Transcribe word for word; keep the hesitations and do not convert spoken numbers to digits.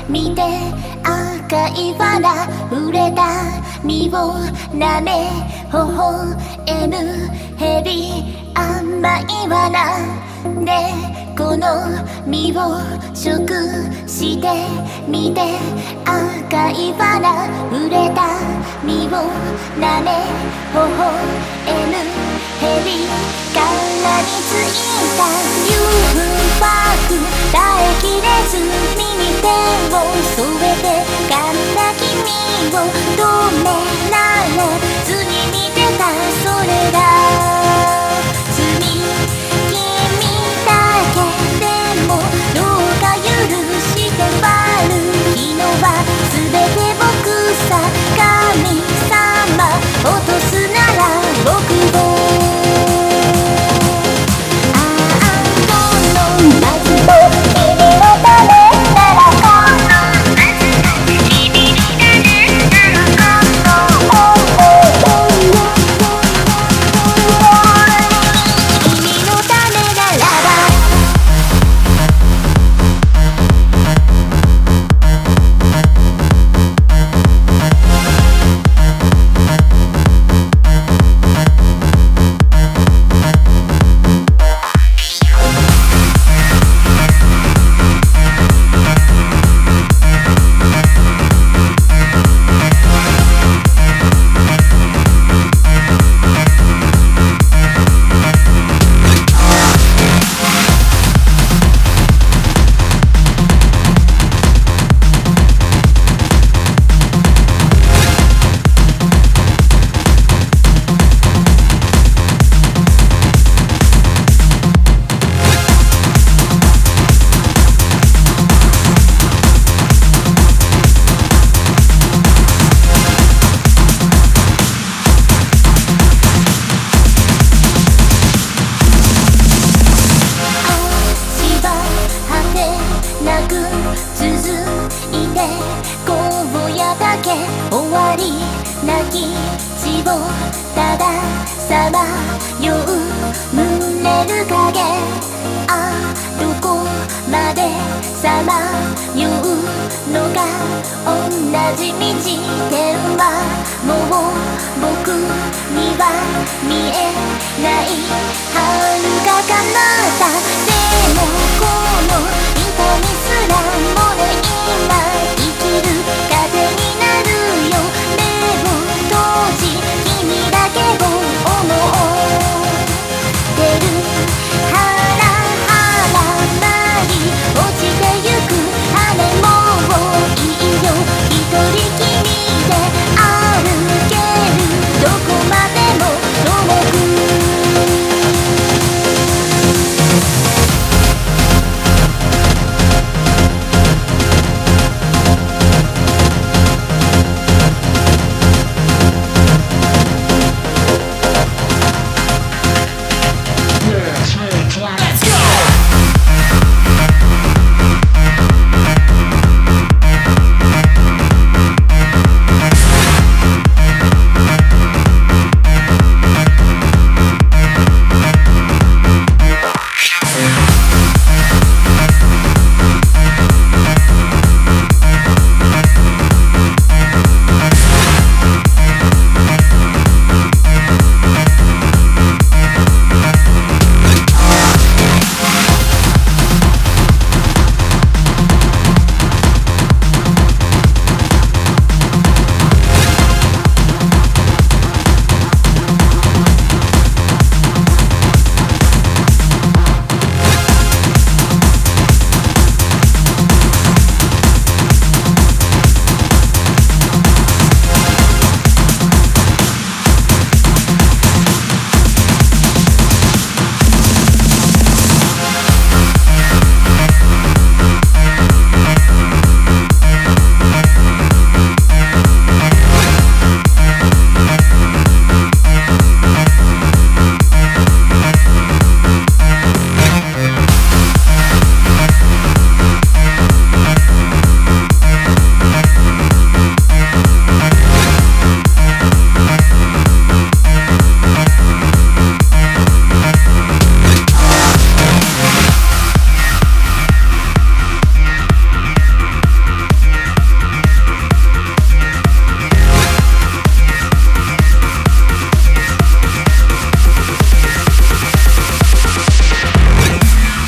見て赤いバラ触れた身を舐め微笑む蛇甘いわらでこの身を食してみて赤いバラ触れた身を舐め微笑む蛇からについた誘惑耐えきれずに手を添えて噛んだ君を止められずに見てたそれが罪君だけでもどうか許して悪いのは全て僕さ神様落とすなら僕を終わりなき血をたださまよう胸る影あどこまでさまようのか同じ道点はもう僕には見えない遥か彼方でもこの痛みすらもね今